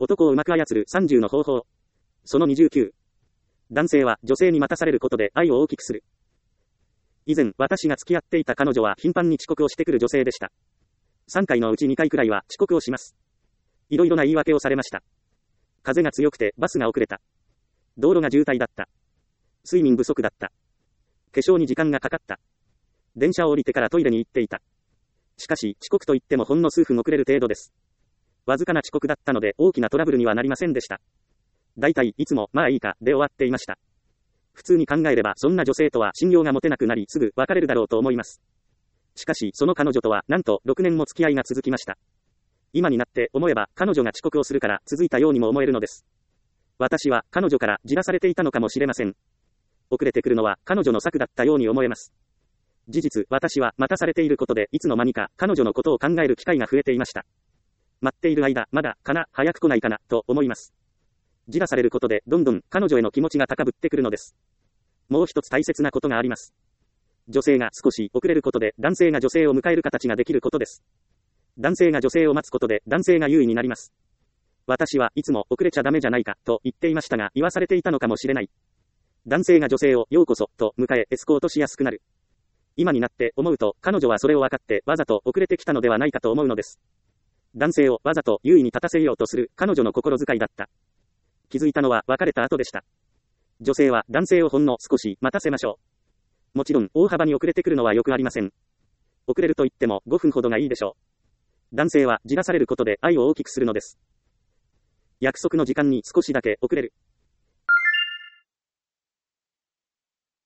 男をうまく操る30の方法。その29。男性は女性に待たされることで愛を大きくする。以前、私が付き合っていた彼女は頻繁に遅刻をしてくる女性でした。3回のうち2回くらいは遅刻をします。いろいろな言い訳をされました。風が強くてバスが遅れた。道路が渋滞だった。睡眠不足だった。化粧に時間がかかった。電車を降りてからトイレに行っていた。しかし、遅刻といってもほんの数分遅れる程度です。わずかな遅刻だったので大きなトラブルにはなりませんでした。だいたいいつも、まあいいか、で終わっていました。普通に考えればそんな女性とは信用が持てなくなりすぐ別れるだろうと思います。しかし、その彼女とはなんと6年も付き合いが続きました。今になって思えば彼女が遅刻をするから続いたようにも思えるのです。私は彼女からじらされていたのかもしれません。遅れてくるのは彼女の策だったように思えます。事実、私は待たされていることでいつの間にか彼女のことを考える機会が増えていました。待っている間、まだかな、早く来ないかな、と思います。じらされることでどんどん彼女への気持ちが高ぶってくるのです。もう一つ大切なことがあります。女性が少し遅れることで男性が女性を迎える形ができることです。男性が女性を待つことで男性が優位になります。私はいつも遅れちゃダメじゃないかと言っていましたが言わされていたのかもしれない。男性が女性をようこそと迎えエスコートしやすくなる。今になって思うと彼女はそれを分かってわざと遅れてきたのではないかと思うのです。男性をわざと優位に立たせようとする彼女の心遣いだった。気づいたのは別れた後でした。女性は男性をほんの少し待たせましょう。もちろん大幅に遅れてくるのはよくありません。遅れると言っても5分ほどがいいでしょう。男性はじらされることで愛を大きくするのです。約束の時間に少しだけ遅れる。